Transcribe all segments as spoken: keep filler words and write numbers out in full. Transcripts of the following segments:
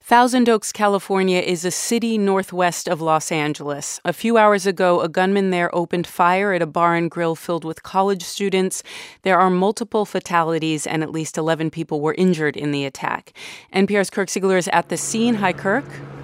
Thousand Oaks, California is a city northwest of Los Angeles. A few hours ago, a gunman there opened fire at a bar and grill filled with college students. There are multiple fatalities, and at least eleven people were injured in the attack. N P R's Kirk Siegler is at the scene. Hi, Kirk.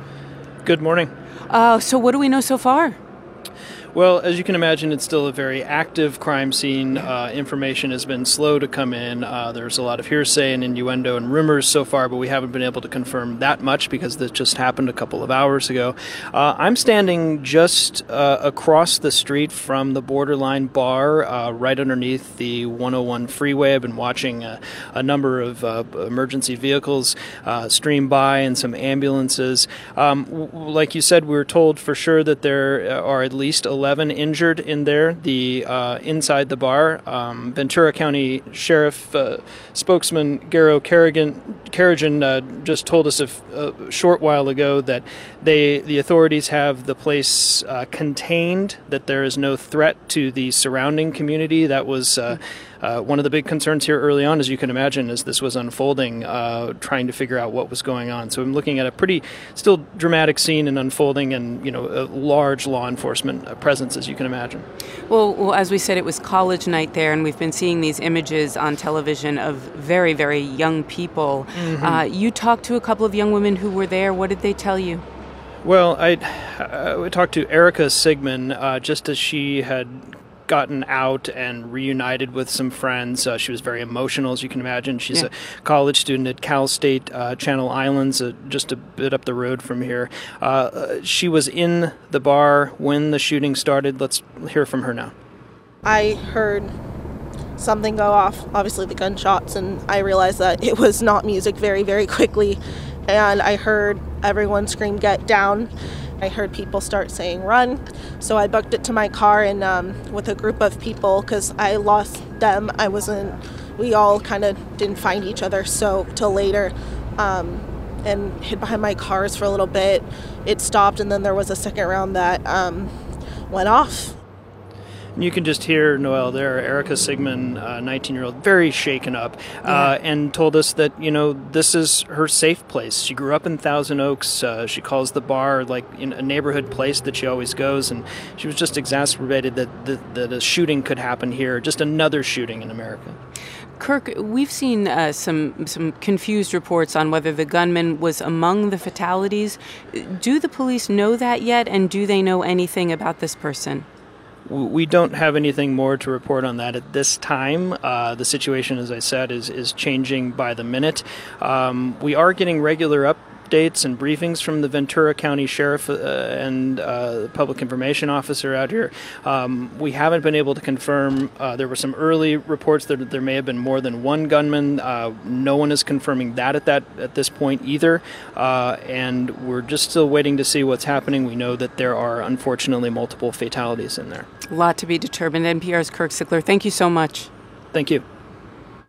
Good morning. Uh, so what do we know so far? Well, as you can imagine, it's still a very active crime scene. Uh, information has been slow to come in. Uh, there's a lot of hearsay and innuendo and rumors so far, but we haven't been able to confirm that much because this just happened a couple of hours ago. Uh, I'm standing just uh, across the street from the Borderline Bar, uh, right underneath the one oh one freeway. I've been watching a, a number of uh, emergency vehicles uh, stream by and some ambulances. Um, w- like you said, we were told for sure that there are at least eleven injured in there, the uh, inside the bar. Um, Ventura County Sheriff uh, spokesman Garo Carrigan, Carrigan uh, just told us a, f- a short while ago that they, the authorities have the place uh, contained, that there is no threat to the surrounding community. That was uh, uh, one of the big concerns here early on, as you can imagine, as this was unfolding, uh, trying to figure out what was going on. So I'm looking at a pretty still dramatic scene and unfolding, and you know, a large law enforcement presence, as you can imagine. Well, well, as we said, it was college night there, and we've been seeing these images on television of very, very young people. Mm-hmm. Uh, you talked to a couple of young women who were there. What did they tell you? Well, I, I talked to Erica Sigmund uh, just as she had gotten out and reunited with some friends. Uh, she was very emotional, as you can imagine. She's yeah. a college student at Cal State uh, Channel Islands, uh, just a bit up the road from here. Uh, she was in the bar when the shooting started. Let's hear from her now. I heard something go off, obviously the gunshots, and I realized that it was not music very, very quickly. And I heard everyone scream, "Get down." I heard people start saying run, so I booked it to my car and um, with a group of people because I lost them. I wasn't, we all kind of didn't find each other so till later, um, and hid behind my cars for a little bit. It stopped, and then there was a second round that um, went off. You can just hear Noelle there, Erica Sigmund, uh, nineteen-year-old, very shaken up, uh, yeah. and told us that, you know, this is her safe place. She grew up in Thousand Oaks. Uh, she calls the bar like in a neighborhood place that she always goes, and she was just exacerbated that, that, that a shooting could happen here, just another shooting in America. Kirk, we've seen uh, some some confused reports on whether the gunman was among the fatalities. Do the police know that yet, and do they know anything about this person? We don't have anything more to report on that at this time. Uh, the situation, as I said, is, is changing by the minute. Um, we are getting regular updates and briefings from the Ventura County Sheriff uh, and uh, Public Information Officer out here. Um, we haven't been able to confirm. Uh, there were some early reports that there may have been more than one gunman. Uh, no one is confirming that at that at this point either. Uh, and we're just still waiting to see what's happening. We know that there are, unfortunately, multiple fatalities in there. A lot to be determined. N P R's Kirk Siegler, thank you so much. Thank you.